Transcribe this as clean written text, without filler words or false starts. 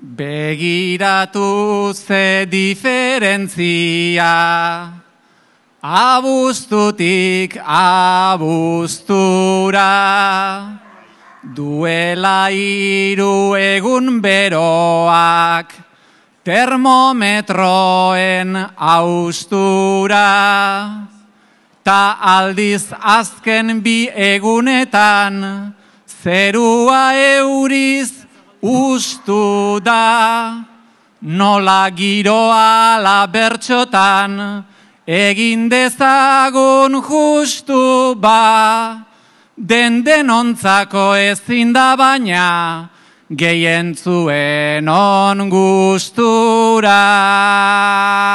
Begiratu ze diferentzia, abuztutik abuztura, duela 3 egun beroak, termometroen austura, ta aldiz azken 2 egunetan, zerua euriz ustu da, nola giroa la bertxotan, egin dezagun justu ba, denontzako ezin da baina, gehien zuen on gustura.